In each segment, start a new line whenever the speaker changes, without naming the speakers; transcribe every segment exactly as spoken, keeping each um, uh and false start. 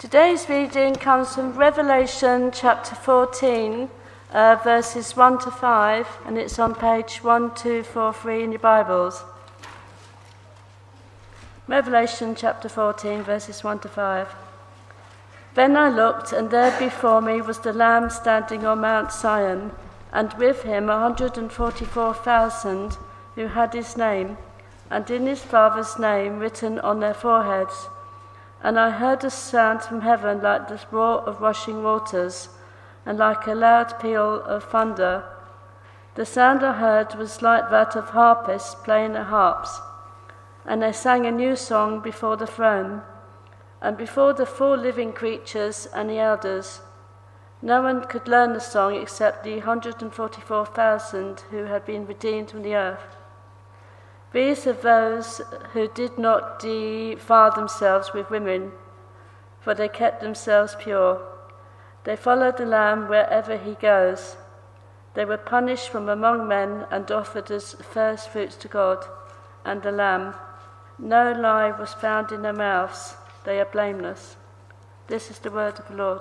Today's reading comes from Revelation chapter fourteen, uh, verses one to five, and it's on page one two four three in your Bibles. Revelation chapter fourteen, verses one to five. Then I looked, and there before me was the Lamb standing on Mount Zion, and with him a hundred and forty-four thousand who had his name, and in his Father's name written on their foreheads. And I heard a sound from heaven like the roar of rushing waters, and like a loud peal of thunder. The sound I heard was like that of harpists playing their harps, and they sang a new song before the throne, and before the four living creatures and the elders. No one could learn the song except the one hundred and forty-four thousand who had been redeemed from the earth. These are those who did not defile themselves with women, for they kept themselves pure. They followed the Lamb wherever he goes. They were punished from among men and offered as first fruits to God and the Lamb. No lie was found in their mouths. They are blameless. This is the word of the Lord.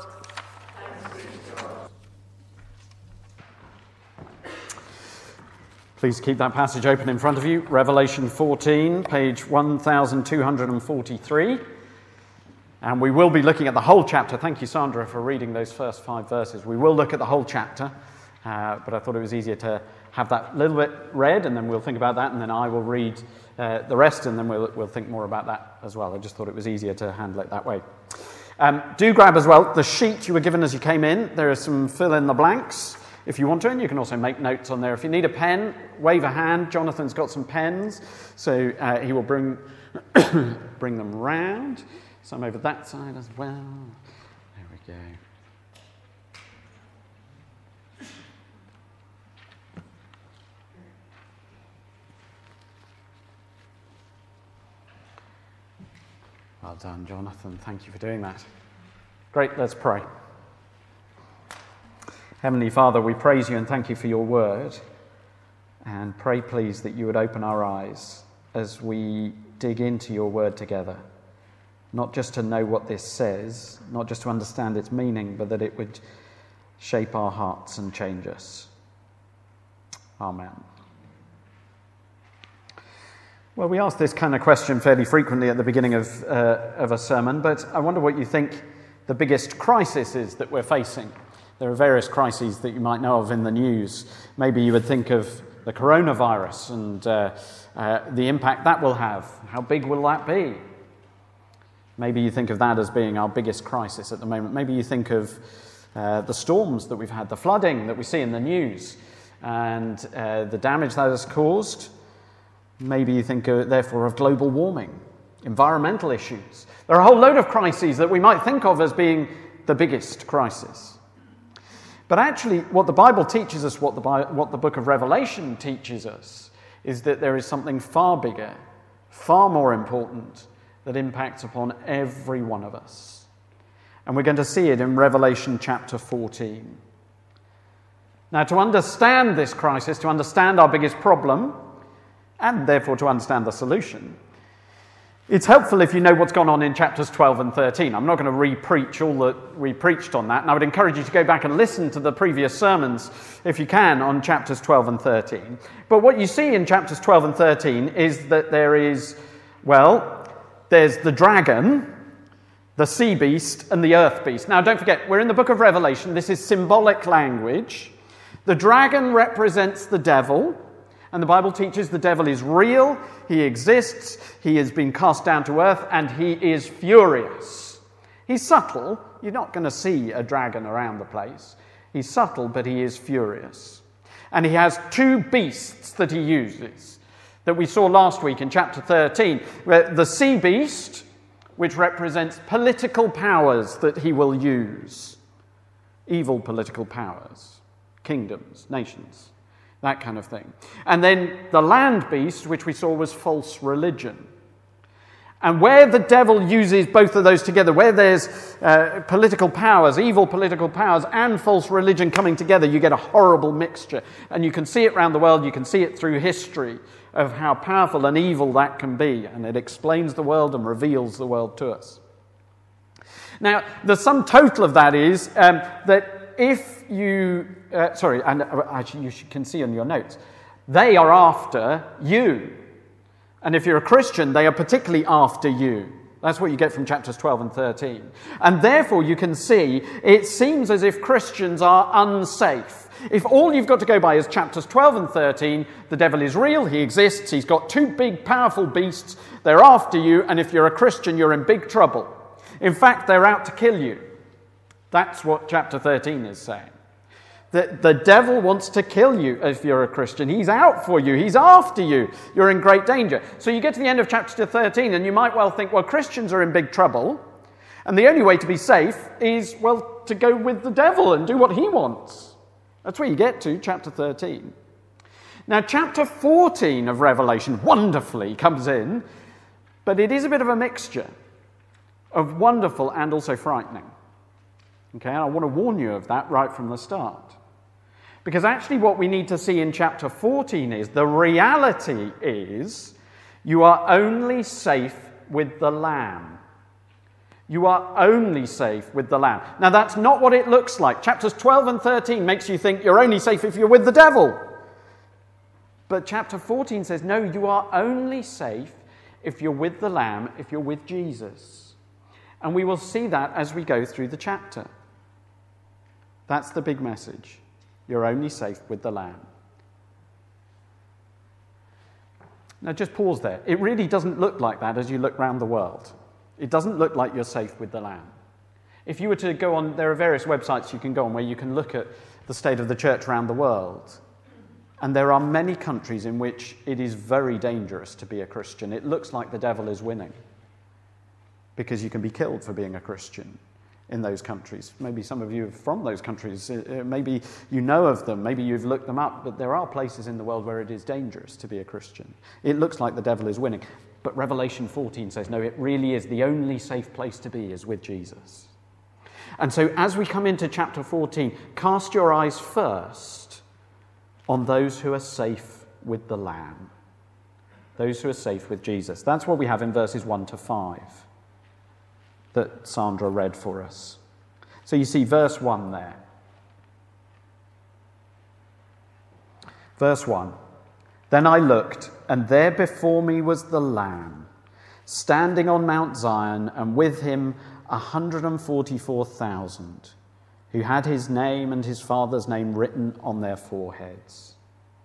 Please keep that passage open in front of you. Revelation fourteen, page one thousand two hundred forty-three. And we will be looking at the whole chapter. Thank you, Sandra, for reading those first five verses. We will look at the whole chapter, uh, but I thought it was easier to have that little bit read, and then we'll think about that, and then I will read uh, the rest, and then we'll, we'll think more about that as well. I just thought it was easier to handle it that way. Um, do grab as well the sheet you were given as you came in. There are some fill-in-the-blanks if you want to, and you can also make notes on there. If you need a pen, wave a hand. Jonathan's got some pens, so uh, he will bring bring them round. Some over that side as well. There we go. Well done, Jonathan. Thank you for doing that. Great, let's pray. Heavenly Father, we praise you and thank you for your word, and pray please that you would open our eyes as we dig into your word together, not just to know what this says, not just to understand its meaning, but that it would shape our hearts and change us. Amen. Well, we ask this kind of question fairly frequently at the beginning of, uh, of a sermon, but I wonder what you think the biggest crisis is that we're facing. There are various crises that you might know of in the news. Maybe you would think of the coronavirus and uh, uh, the impact that will have. How big will that be? Maybe you think of that as being our biggest crisis at the moment. Maybe you think of uh, the storms that we've had, the flooding that we see in the news, and uh, the damage that has caused. Maybe you think, uh, therefore, of global warming, environmental issues. There are a whole load of crises that we might think of as being the biggest crisis. But actually, what the Bible teaches us, what the, what the book of Revelation teaches us, is that there is something far bigger, far more important, that impacts upon every one of us. And we're going to see it in Revelation chapter fourteen. Now, to understand this crisis, to understand our biggest problem, and therefore to understand the solution, it's helpful if you know what's gone on in chapters twelve and thirteen. I'm not going to re-preach all that we preached on that, and I would encourage you to go back and listen to the previous sermons, if you can, on chapters twelve and thirteen. But what you see in chapters twelve and thirteen is that there is, well, there's the dragon, the sea beast, and the earth beast. Now, don't forget, we're in the book of Revelation. This is symbolic language. The dragon represents the devil. And the Bible teaches the devil is real, he exists, he has been cast down to earth, and he is furious. He's subtle. You're not going to see a dragon around the place. He's subtle, but he is furious. And he has two beasts that he uses that we saw last week in chapter thirteen. Where the sea beast, which represents political powers that he will use. Evil political powers, kingdoms, nations. That kind of thing. And then the land beast, which we saw was false religion. And where the devil uses both of those together, where there's uh, political powers, evil political powers, and false religion coming together, you get a horrible mixture. And you can see it around the world, you can see it through history of how powerful and evil that can be. And it explains the world and reveals the world to us. Now, the sum total of that is um, that if you, uh, sorry, and uh, actually you can see on your notes, they are after you. And if you're a Christian, they are particularly after you. That's what you get from chapters twelve and thirteen. And therefore, you can see, it seems as if Christians are unsafe. If all you've got to go by is chapters twelve and thirteen, the devil is real, he exists, he's got two big, powerful beasts, they're after you, and if you're a Christian, you're in big trouble. In fact, they're out to kill you. That's what chapter thirteen is saying. The, the devil wants to kill you if you're a Christian. He's out for you. He's after you. You're in great danger. So you get to the end of chapter thirteen and you might well think, well, Christians are in big trouble. And the only way to be safe is, well, to go with the devil and do what he wants. That's where you get to, chapter thirteen. Now, chapter fourteen of Revelation wonderfully comes in, but it is a bit of a mixture of wonderful and also frightening. Okay, and I want to warn you of that right from the start. Because actually what we need to see in chapter fourteen is, the reality is, you are only safe with the Lamb. You are only safe with the Lamb. Now that's not what it looks like. Chapters twelve and thirteen makes you think you're only safe if you're with the devil. But chapter fourteen says, no, you are only safe if you're with the Lamb, if you're with Jesus. And we will see that as we go through the chapter. That's the big message. You're only safe with the Lamb. Now just pause there. It really doesn't look like that as you look around the world. It doesn't look like you're safe with the Lamb. If you were to go on, there are various websites you can go on where you can look at the state of the church around the world. And there are many countries in which it is very dangerous to be a Christian. It looks like the devil is winning, because you can be killed for being a Christian in those countries. Maybe some of you are from those countries. Maybe you know of them. Maybe you've looked them up. But there are places in the world where it is dangerous to be a Christian. It looks like the devil is winning. But Revelation fourteen says, no, it really is. The only safe place to be is with Jesus. And so as we come into chapter fourteen, cast your eyes first on those who are safe with the Lamb. Those who are safe with Jesus. That's what we have in verses one to five. That Sandra read for us. So you see verse one there. Verse one. Then I looked, and there before me was the Lamb, standing on Mount Zion, and with him one hundred forty-four thousand, who had his name and his father's name written on their foreheads.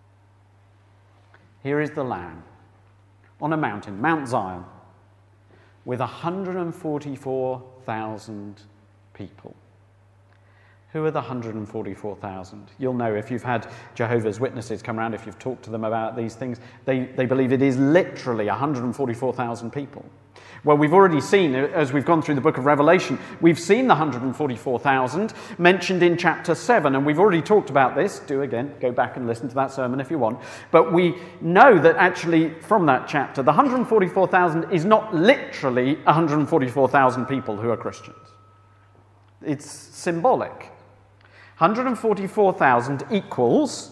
Here is the Lamb on a mountain, Mount Zion, with one hundred forty-four thousand people. Who are the one hundred forty-four thousand? You'll know if you've had Jehovah's Witnesses come around, if you've talked to them about these things, they, they believe it is literally one hundred forty-four thousand people. Well, we've already seen, as we've gone through the book of Revelation, we've seen the one hundred forty-four thousand mentioned in chapter seven, and we've already talked about this. Do again, go back and listen to that sermon if you want. But we know that actually from that chapter, the one hundred forty-four thousand is not literally one hundred forty-four thousand people who are Christians. It's symbolic. one hundred forty-four thousand equals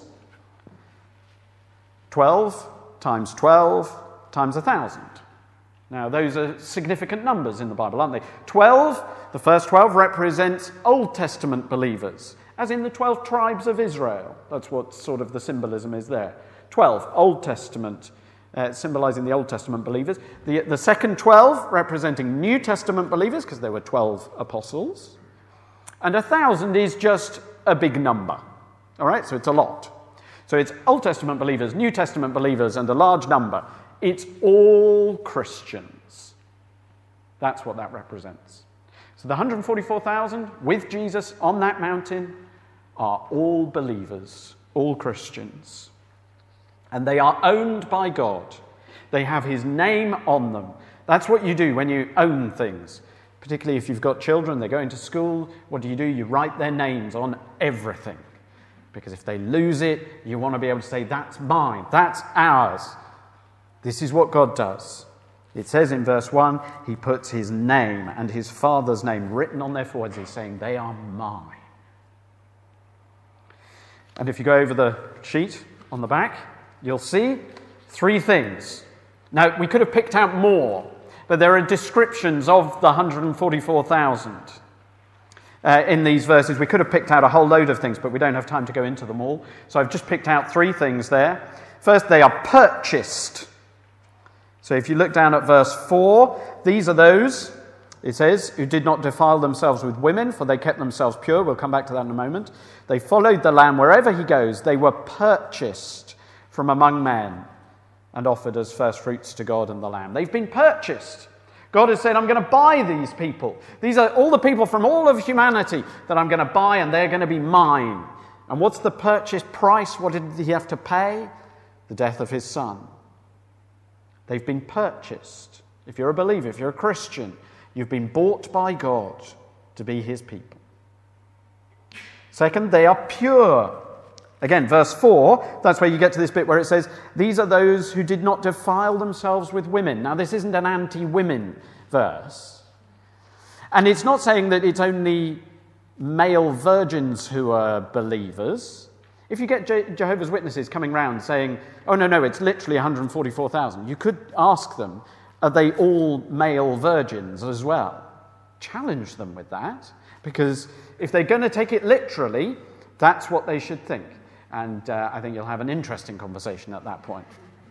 twelve times twelve times one thousand. Now, those are significant numbers in the Bible, aren't they? twelve, the first twelve, represents Old Testament believers, as in the twelve tribes of Israel. That's what sort of the symbolism is there. twelve, Old Testament, uh, symbolizing the Old Testament believers. The, the second twelve, representing New Testament believers, because there were twelve apostles. And one thousand is just a big number. All right, so it's a lot. So it's Old Testament believers, New Testament believers, and a large number. It's all Christians. That's what that represents. So the one hundred forty-four thousand with Jesus on that mountain are all believers, all Christians. And they are owned by God. They have his name on them. That's what you do when you own things. Particularly if you've got children, they're going to school, what do you do? You write their names on everything. Because if they lose it, you want to be able to say, that's mine, that's ours. This is what God does. It says in verse one, he puts his name and his father's name written on their foreheads. He's saying, they are mine. And if you go over the sheet on the back, you'll see three things. Now, we could have picked out more, But there are descriptions of the one hundred forty-four thousand uh, in these verses. We could have picked out a whole load of things, but we don't have time to go into them all. So I've just picked out three things there. First, they are purchased. So if you look down at verse four, these are those, it says, who did not defile themselves with women, for they kept themselves pure. We'll come back to that in a moment. They followed the Lamb wherever he goes. They were purchased from among men and offered as first fruits to God and the Lamb. They've been purchased. God has said, I'm going to buy these people. These are all the people from all of humanity that I'm going to buy, and they're going to be mine. And what's the purchase price? What did he have to pay? The death of his son. They've been purchased. If you're a believer, if you're a Christian, you've been bought by God to be his people. Second, they are pure. Again, verse four, that's where you get to this bit where it says, these are those who did not defile themselves with women. Now, this isn't an anti-women verse. And it's not saying that it's only male virgins who are believers. If you get Je- Jehovah's Witnesses coming round saying, oh, no, no, it's literally one hundred forty-four thousand, you could ask them, are they all male virgins as well? Challenge them with that, because if they're going to take it literally, that's what they should think. And uh, I think you'll have an interesting conversation at that point.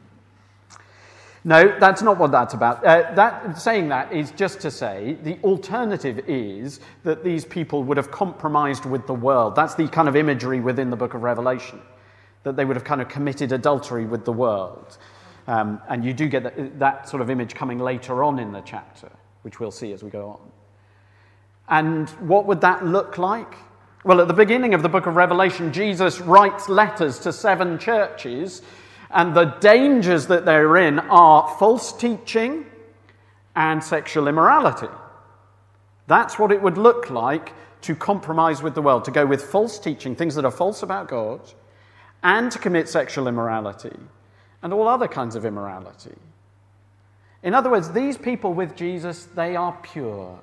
No, that's not what that's about. Uh, that, saying that is just to say the alternative is that these people would have compromised with the world. That's the kind of imagery within the book of Revelation, that they would have kind of committed adultery with the world. Um, and you do get that, that sort of image coming later on in the chapter, which we'll see as we go on. And what would that look like? Well, at the beginning of the book of Revelation, Jesus writes letters to seven churches, and the dangers that they're in are false teaching and sexual immorality. That's what it would look like to compromise with the world, to go with false teaching, things that are false about God, and to commit sexual immorality and all other kinds of immorality. In other words, these people with Jesus, they are pure.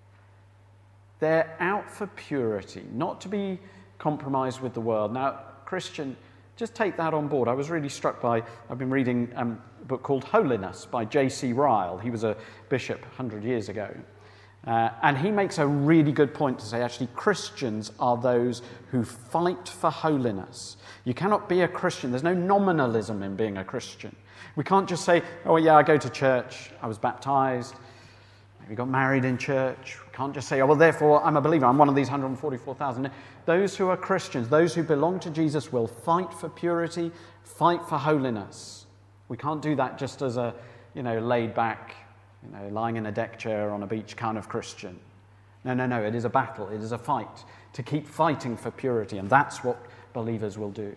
They're out for purity, not to be compromised with the world. Now, Christian, just take that on board. I was really struck by, I've been reading um, a book called Holiness by J C Ryle. He was a bishop one hundred years ago. Uh, and he makes a really good point to say, actually, Christians are those who fight for holiness. You cannot be a Christian. There's no nominalism in being a Christian. We can't just say, oh, yeah, I go to church, I was baptized, maybe got married in church. We can't just say, oh, well, therefore, I'm a believer. I'm one of these one hundred forty-four thousand. Those who are Christians, those who belong to Jesus, will fight for purity, fight for holiness. We can't do that just as a, you know, laid back, you know, lying in a deck chair on a beach kind of Christian. No, no, no. It is a battle. It is a fight to keep fighting for purity. And that's what believers will do.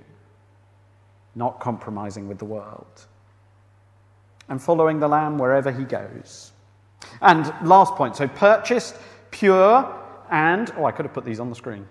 Not compromising with the world. And following the Lamb wherever he goes. And last point. So purchased, pure, and... Oh, I could have put these on the screen.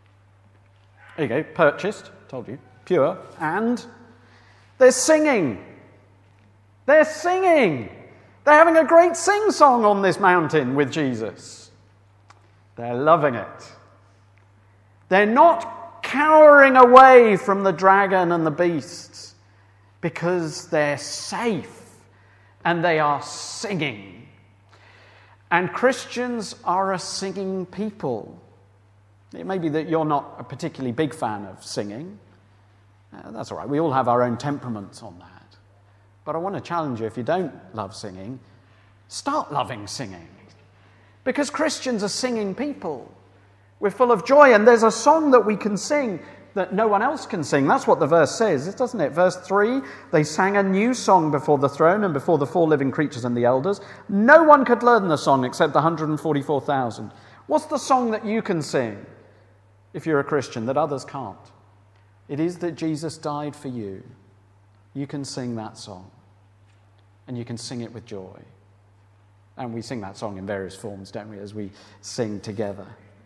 There you go. Purchased. Told you. Pure. And they're singing. They're singing. They're having a great sing-song on this mountain with Jesus. They're loving it. They're not cowering away from the dragon and the beasts because they're safe and they are singing. And Christians are a singing people. It may be that you're not a particularly big fan of singing. Uh, that's all right. We all have our own temperaments on that. But I want to challenge you, if you don't love singing, start loving singing. Because Christians are singing people. We're full of joy, and there's a song that we can sing that no one else can sing. That's what the verse says, doesn't it? Verse three, they sang a new song before the throne and before the four living creatures and the elders. No one could learn the song except the one hundred forty-four thousand. What's the song that you can sing, if you're a Christian, that others can't? It is that Jesus died for you. You can sing that song. And you can sing it with joy. And we sing that song in various forms, don't we, as we sing together.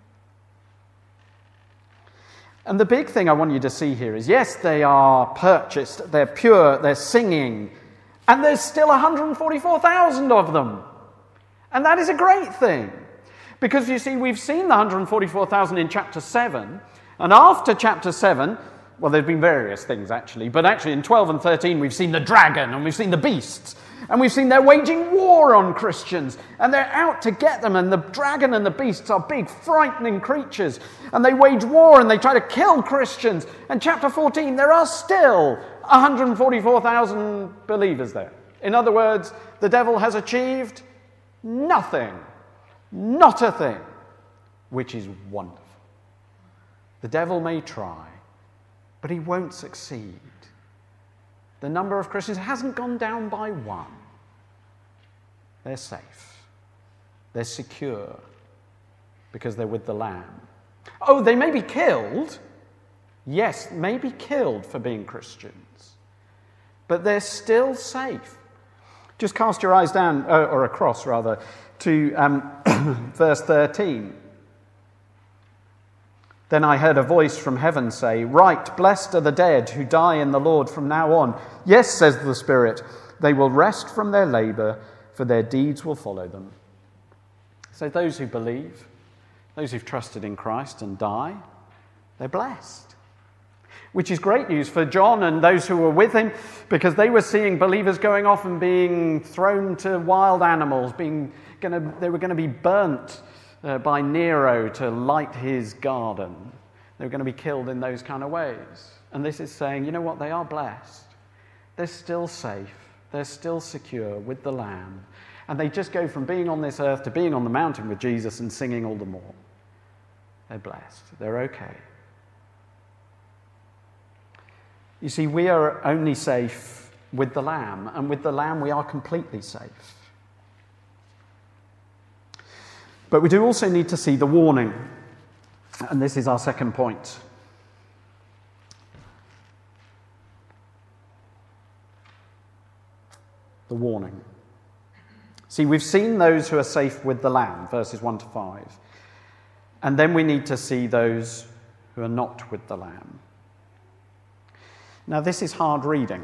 And the big thing I want you to see here is, yes, they are purchased, they're pure, they're singing, and there's still one hundred forty-four thousand of them. And that is a great thing. Because, you see, we've seen the one hundred forty-four thousand in chapter seven, and after chapter seven, well, there's been various things actually, but actually in twelve and thirteen we've seen the dragon and we've seen the beasts. And we've seen they're waging war on Christians, and they're out to get them, and the dragon and the beasts are big, frightening creatures, and they wage war and they try to kill Christians. And chapter fourteen, there are still one hundred forty-four thousand believers there. In other words, the devil has achieved nothing, not a thing, which is wonderful. The devil may try, but he won't succeed. The number of Christians hasn't gone down by one. They're safe. They're secure because they're with the Lamb. Oh, they may be killed. Yes, may be killed for being Christians. But they're still safe. Just cast your eyes down, uh, or across rather, to um, verse thirteen. Then I heard a voice from heaven say, "Right, blessed are the dead who die in the Lord from now on. Yes, says the Spirit, they will rest from their labour, for their deeds will follow them." So those who believe, those who've trusted in Christ and die, they're blessed. Which is great news for John and those who were with him, because they were seeing believers going off and being thrown to wild animals, being gonna, they were going to be burnt Uh, by Nero to light his garden. They were going to be killed in those kind of ways. And this is saying, you know what, they are blessed. They're still safe. They're still secure with the Lamb. And they just go from being on this earth to being on the mountain with Jesus and singing all the more. They're blessed. They're okay. You see, we are only safe with the Lamb. And with the Lamb, we are completely safe. But we do also need to see the warning. And this is our second point. The warning. See, we've seen those who are safe with the Lamb, verses one to five. And then we need to see those who are not with the Lamb. Now, this is hard reading.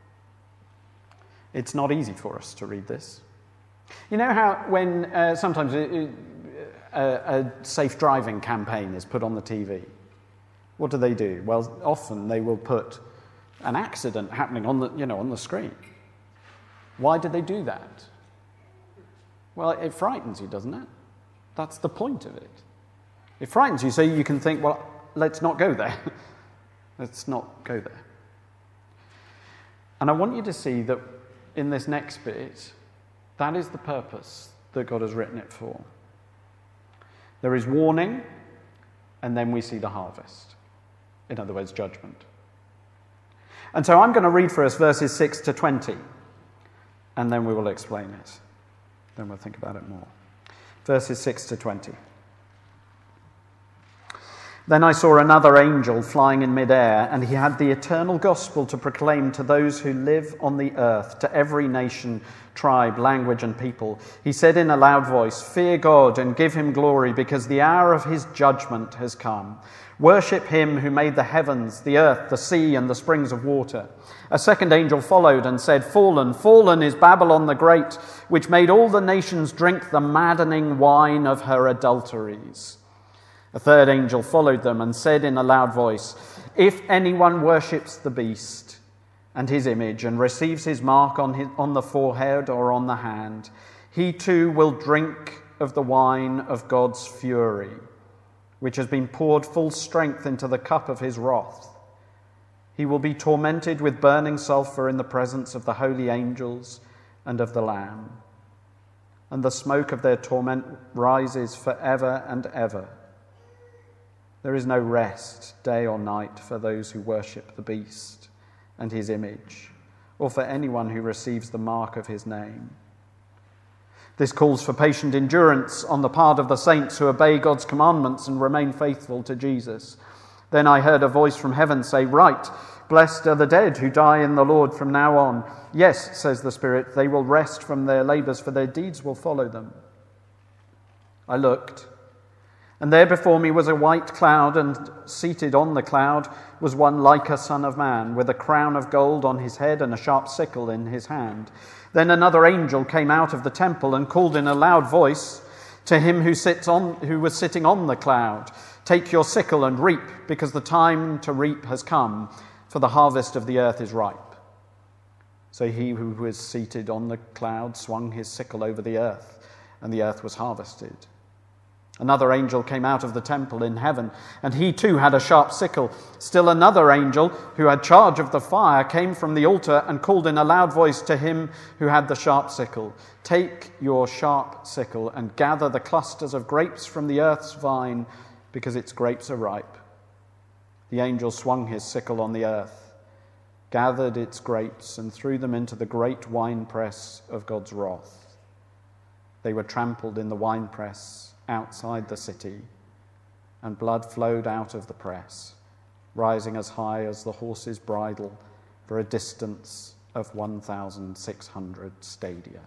It's not easy for us to read this. You know how when uh, sometimes a, a, a safe driving campaign is put on the T V? What do they do? Well, often they will put an accident happening on the, you know, on the screen. Why do they do that? Well, it frightens you, doesn't it? That's the point of it. It frightens you so you can think, well, let's not go there. Let's not go there. And I want you to see that in this next bit, that is the purpose that God has written it for. There is warning, and then we see the harvest. In other words, judgment. And so I'm going to read for us verses six to twenty, and then we will explain it. Then we'll think about it more. Verses six to twenty. Then I saw another angel flying in midair, and he had the eternal gospel to proclaim to those who live on the earth, to every nation, tribe, language, and people. He said in a loud voice, "Fear God and give him glory, because the hour of his judgment has come. Worship him who made the heavens, the earth, the sea, and the springs of water." A second angel followed and said, "Fallen, fallen is Babylon the Great, which made all the nations drink the maddening wine of her adulteries." A third angel followed them and said in a loud voice, "If anyone worships the beast and his image and receives his mark on, his, on the forehead or on the hand, he too will drink of the wine of God's fury, which has been poured full strength into the cup of his wrath. He will be tormented with burning sulfur in the presence of the holy angels and of the Lamb. And the smoke of their torment rises forever and ever. There is no rest, day or night, for those who worship the beast and his image, or for anyone who receives the mark of his name. This calls for patient endurance on the part of the saints who obey God's commandments and remain faithful to Jesus. Then I heard a voice from heaven say, 'Right, blessed are the dead who die in the Lord from now on. Yes, says the Spirit, they will rest from their labours, for their deeds will follow them.' I looked, and there before me was a white cloud, and seated on the cloud was one like a son of man, with a crown of gold on his head and a sharp sickle in his hand. Then another angel came out of the temple and called in a loud voice, To him who sits on, who was sitting on the cloud, take your sickle and reap, because the time to reap has come, for the harvest of the earth is ripe. So he who was seated on the cloud swung his sickle over the earth, and the earth was harvested. Another angel came out of the temple in heaven, and he too had a sharp sickle. Still another angel, who had charge of the fire, came from the altar and called in a loud voice to him who had the sharp sickle, take your sharp sickle and gather the clusters of grapes from the earth's vine, because its grapes are ripe. The angel swung his sickle on the earth, gathered its grapes, and threw them into the great winepress of God's wrath. They were trampled in the winepress outside the city, and blood flowed out of the press, rising as high as the horse's bridle for a distance of one thousand six hundred stadia.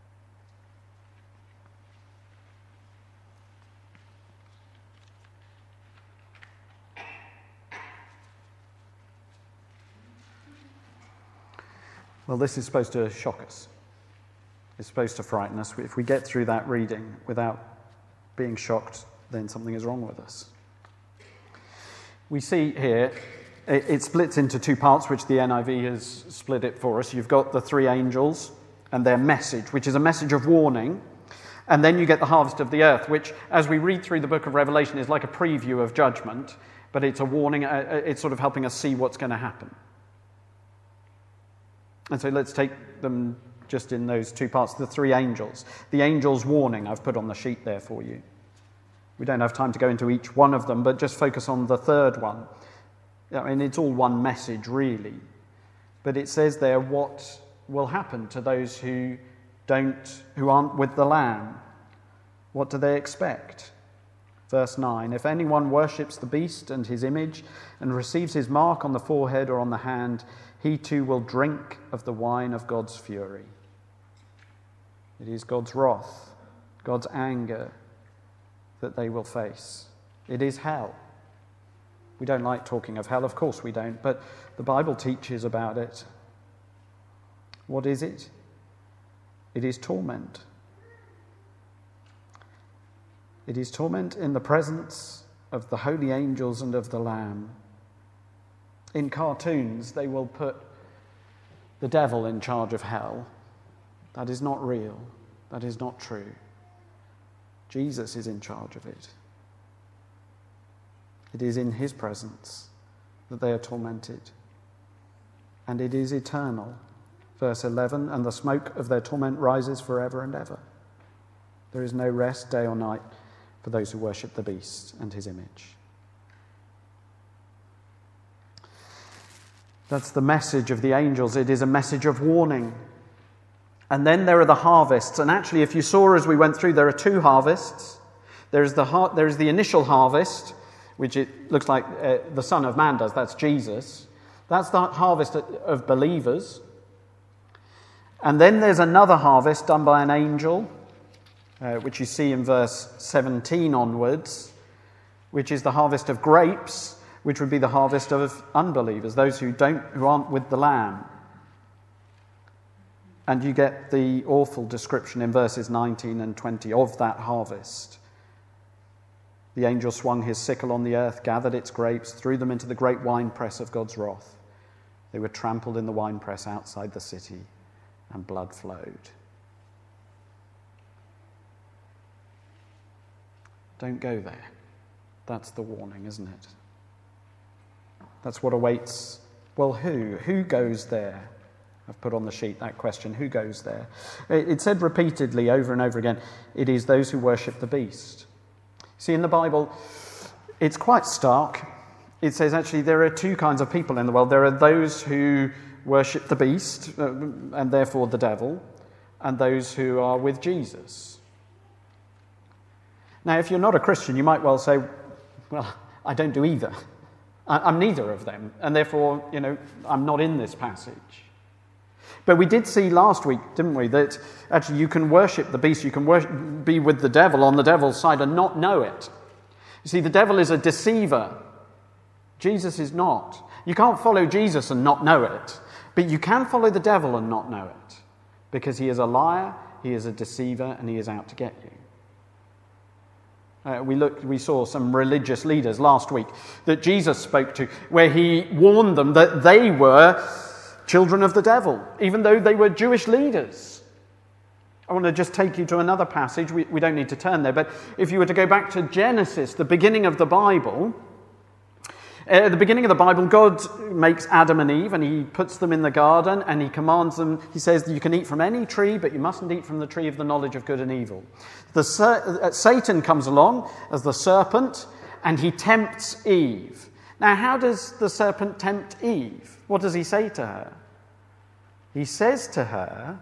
Well, this is supposed to shock us. It's supposed to frighten us. If we get through that reading without being shocked, then something is wrong with us. We see here, it, it splits into two parts, which the N I V has split it for us. You've got the three angels and their message, which is a message of warning. And then you get the harvest of the earth, which, as we read through the book of Revelation, is like a preview of judgment, but it's a warning. Uh, it's sort of helping us see what's going to happen. And so let's take them just in those two parts, the three angels. The angel's warning I've put on the sheet there for you. We don't have time to go into each one of them, but just focus on the third one. I mean, it's all one message, really. But it says there what will happen to those who don't, who aren't with the Lamb. What do they expect? Verse nine, if anyone worships the beast and his image and receives his mark on the forehead or on the hand, he too will drink of the wine of God's fury. It is God's wrath, God's anger that they will face. It is hell. We don't like talking of hell, of course we don't, but the Bible teaches about it. What is it? It is torment. It is torment in the presence of the holy angels and of the Lamb. In cartoons, they will put the devil in charge of hell. That is not real. That is not true. Jesus is in charge of it. It is in his presence that they are tormented. And it is eternal. Verse eleven, and the smoke of their torment rises forever and ever. There is no rest day or night for those who worship the beast and his image. That's the message of the angels. It is a message of warning. And then there are the harvests. And actually, if you saw as we went through, there are two harvests. There is the, har- there is the initial harvest, which it looks like uh, the Son of Man does. That's Jesus. That's the harvest of believers. And then there's another harvest done by an angel, uh, which you see in verse seventeen onwards, which is the harvest of grapes, which would be the harvest of unbelievers, those who don't, who aren't with the Lamb. And you get the awful description in verses nineteen and twenty of that harvest. The angel swung his sickle on the earth, gathered its grapes, threw them into the great winepress of God's wrath. They were trampled in the winepress outside the city, and blood flowed. Don't go there. That's the warning, isn't it? That's what awaits. Well, who? Who goes there? I've put on the sheet that question, who goes there? It said repeatedly over and over again, it is those who worship the beast. See, in the Bible, it's quite stark. It says actually there are two kinds of people in the world. There are those who worship the beast, uh, and therefore the devil, and those who are with Jesus. Now, if you're not a Christian, you might well say, well, I don't do either. I'm neither of them, and therefore, you know, I'm not in this passage. But we did see last week, didn't we, that actually you can worship the beast, you can worship, be with the devil on the devil's side and not know it. You see, the devil is a deceiver. Jesus is not. You can't follow Jesus and not know it, but you can follow the devil and not know it, because he is a liar, he is a deceiver, and he is out to get you. Uh, we looked, we saw some religious leaders last week that Jesus spoke to, where he warned them that they were children of the devil, even though they were Jewish leaders. I want to just take you to another passage. We, we don't need to turn there, but if you were to go back to Genesis, the beginning of the Bible, at the beginning of the Bible, God makes Adam and Eve, and he puts them in the garden, and he commands them, he says that you can eat from any tree, but you mustn't eat from the tree of the knowledge of good and evil. The uh, Satan comes along as the serpent, and he tempts Eve. Now, how does the serpent tempt Eve? What does he say to her? He says to her,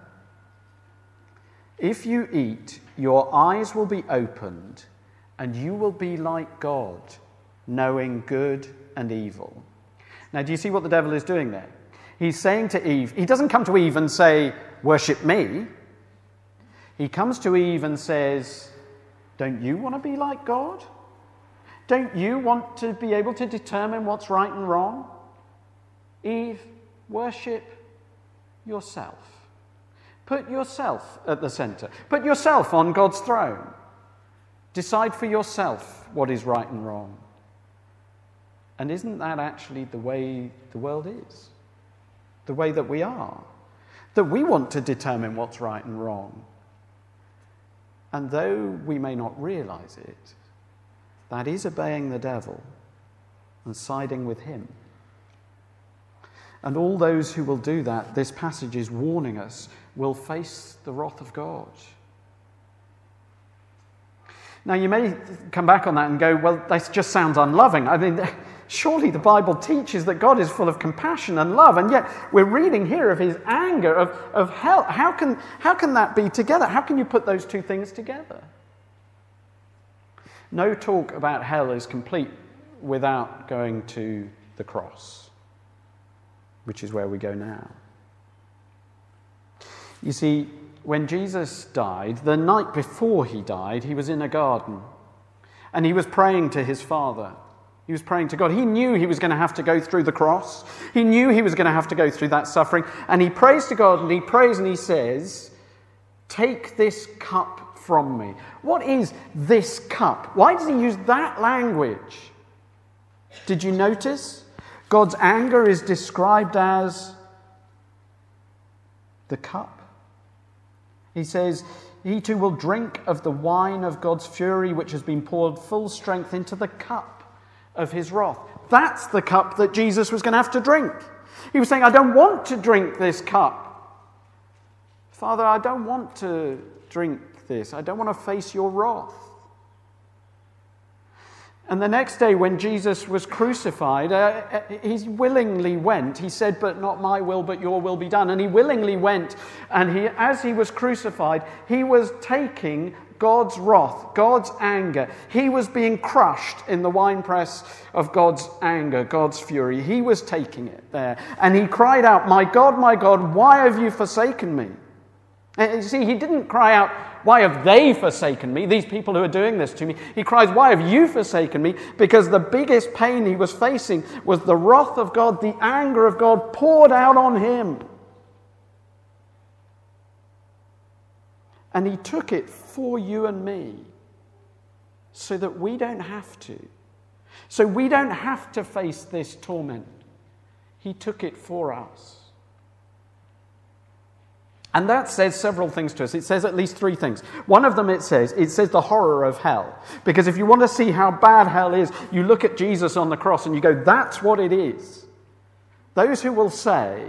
if you eat, your eyes will be opened, and you will be like God, knowing good and evil. Now, do you see what the devil is doing there? He's saying to Eve, he doesn't come to Eve and say, worship me. He comes to Eve and says, don't you want to be like God? Don't you want to be able to determine what's right and wrong? Eve, worship yourself. Put yourself at the center. Put yourself on God's throne. Decide for yourself what is right and wrong. And isn't that actually the way the world is? The way that we are? That we want to determine what's right and wrong. And though we may not realize it, that is obeying the devil and siding with him. And all those who will do that, this passage is warning us, will face the wrath of God. Now, you may come back on that and go, well, this just sounds unloving. I mean, surely the Bible teaches that God is full of compassion and love, and yet we're reading here of his anger, of, of hell. How can, how can that be together? How can you put those two things together? No talk about hell is complete without going to the cross, which is where we go now. You see, when Jesus died, the night before he died, he was in a garden and he was praying to his Father. He was praying to God. He knew he was going to have to go through the cross. He knew he was going to have to go through that suffering. And he prays to God, and he prays and he says, take this cup from me. What is this cup? Why does he use that language? Did you notice? God's anger is described as the cup. He says, he too will drink of the wine of God's fury, which has been poured full strength into the cup of his wrath. That's the cup that Jesus was going to have to drink. He was saying, I don't want to drink this cup. Father, I don't want to drink this. I don't want to face your wrath. And the next day when Jesus was crucified, uh, he willingly went. He said, but not my will, but your will be done. And he willingly went. And he, as he was crucified, he was taking God's wrath, God's anger. He was being crushed in the winepress of God's anger, God's fury. He was taking it there. And he cried out, my God, my God, why have you forsaken me? And you see, he didn't cry out, why have they forsaken me? These people who are doing this to me. He cries, why have you forsaken me? Because the biggest pain he was facing was the wrath of God, the anger of God poured out on him. And he took it for you and me so that we don't have to. So we don't have to face this torment. He took it for us. And that says several things to us. It says at least three things. One of them it says, it says the horror of hell. Because if you want to see how bad hell is, you look at Jesus on the cross and you go, that's what it is. Those who will say,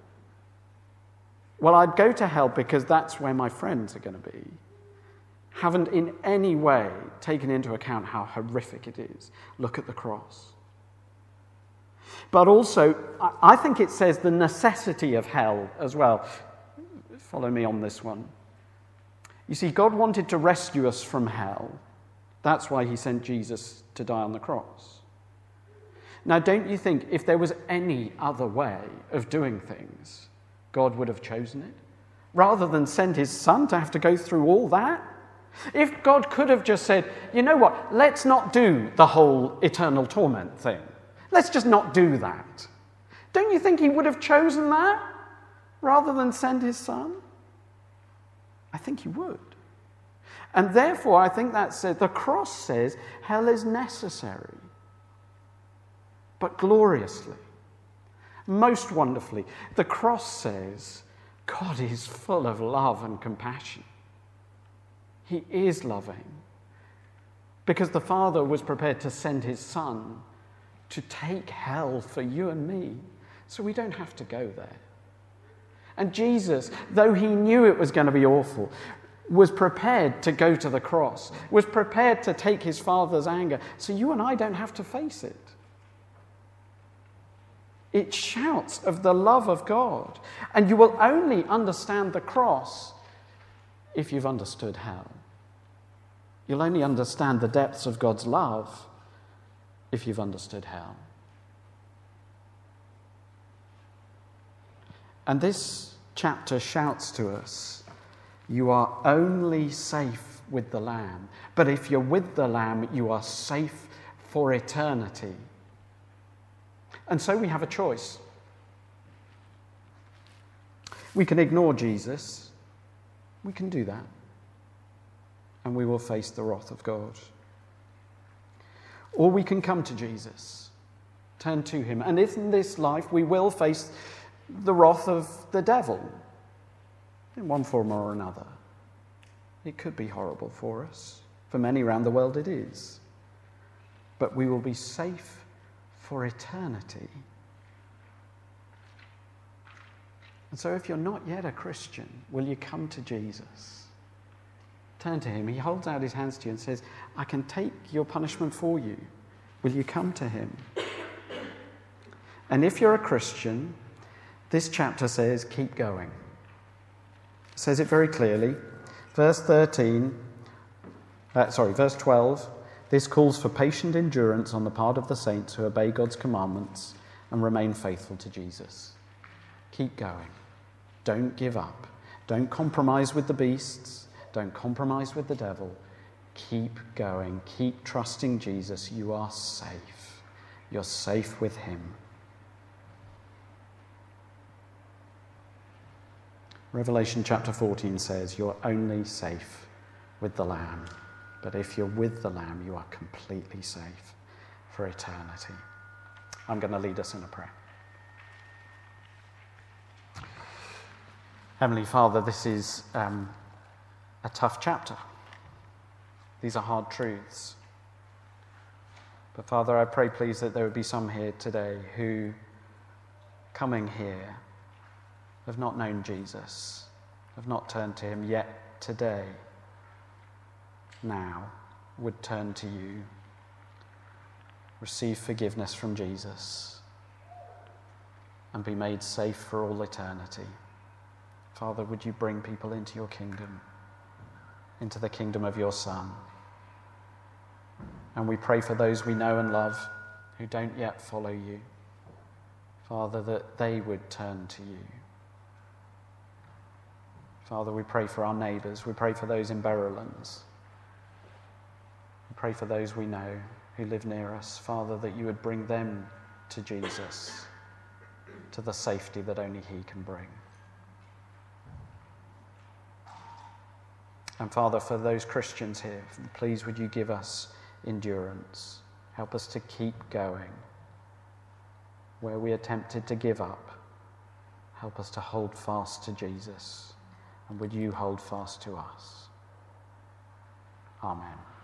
well, I'd go to hell because that's where my friends are going to be, haven't in any way taken into account how horrific it is. Look at the cross. But also, I think it says the necessity of hell as well. Follow me on this one. You see, God wanted to rescue us from hell. That's why he sent Jesus to die on the cross. Now, don't you think if there was any other way of doing things, God would have chosen it? Rather than send his son to have to go through all that? If God could have just said, you know what, let's not do the whole eternal torment thing. Let's just not do that. Don't you think he would have chosen that rather than send his son? I think he would. And therefore, I think that says, the cross says hell is necessary, but gloriously, most wonderfully. The cross says God is full of love and compassion. He is loving because the Father was prepared to send his Son to take hell for you and me so we don't have to go there. And Jesus, though he knew it was going to be awful, was prepared to go to the cross, was prepared to take his Father's anger so you and I don't have to face it. It shouts of the love of God. And you will only understand the cross if you've understood hell. You'll only understand the depths of God's love if you've understood hell. And this chapter shouts to us, you are only safe with the Lamb. But if you're with the Lamb, you are safe for eternity. And so we have a choice. We can ignore Jesus. We can do that. And we will face the wrath of God. Or we can come to Jesus, turn to him. And in this life, we will face the wrath of the devil in one form or another. It could be horrible for us. For many around the world, it is. But we will be safe for eternity. And so if you're not yet a Christian, will you come to Jesus? Turn to him. He holds out his hands to you and says, I can take your punishment for you. Will you come to him? And if you're a Christian, this chapter says, keep going. It says it very clearly. Verse thirteen, uh, sorry, verse twelve, this calls for patient endurance on the part of the saints who obey God's commandments and remain faithful to Jesus. Keep going. Don't give up. Don't compromise with the beasts. Don't compromise with the devil. Keep going. Keep trusting Jesus. You are safe. You're safe with him. Revelation chapter fourteen says, you're only safe with the Lamb. But if you're with the Lamb, you are completely safe for eternity. I'm going to lead us in a prayer. Heavenly Father, this is um, a tough chapter. These are hard truths. But Father, I pray please that there would be some here today who, coming here, have not known Jesus, have not turned to him, yet today, now, would turn to you, receive forgiveness from Jesus, and be made safe for all eternity. Father, would you bring people into your kingdom, into the kingdom of your Son? And we pray for those we know and love who don't yet follow you, Father, that they would turn to you. Father, we pray for our neighbours. We pray for those in Barrowlands. We pray for those we know who live near us. Father, that you would bring them to Jesus, to the safety that only he can bring. And Father, for those Christians here, please would you give us endurance. Help us to keep going. Where we are tempted to give up, help us to hold fast to Jesus. And would you hold fast to us? Amen.